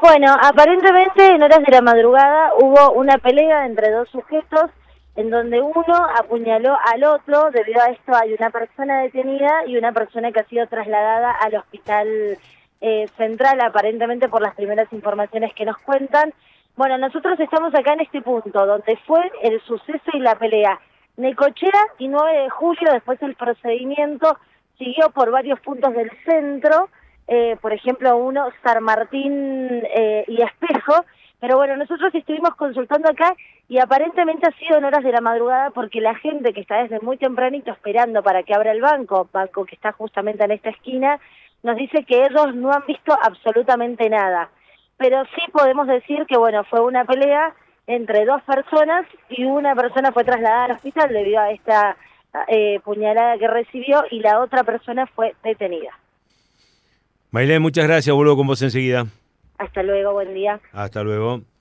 Bueno, aparentemente en horas de la madrugada hubo una pelea entre dos sujetos en donde uno apuñaló al otro. Debido a esto hay una persona detenida y una persona que ha sido trasladada al hospital central, aparentemente por las primeras informaciones que nos cuentan. Bueno, nosotros estamos acá en este punto, donde fue el suceso y la pelea. Necochea y 9 de julio, después el procedimiento siguió por varios puntos del centro, por ejemplo uno, San Martín y Espejo, pero bueno, nosotros estuvimos consultando acá y aparentemente ha sido en horas de la madrugada porque la gente que está desde muy tempranito esperando para que abra el banco que está justamente en esta esquina, nos dice que ellos no han visto absolutamente nada. Pero sí podemos decir que, bueno, fue una pelea entre dos personas y una persona fue trasladada al hospital debido a esta puñalada que recibió y la otra persona fue detenida. Maylén, muchas gracias, vuelvo con vos enseguida. Hasta luego, buen día. Hasta luego.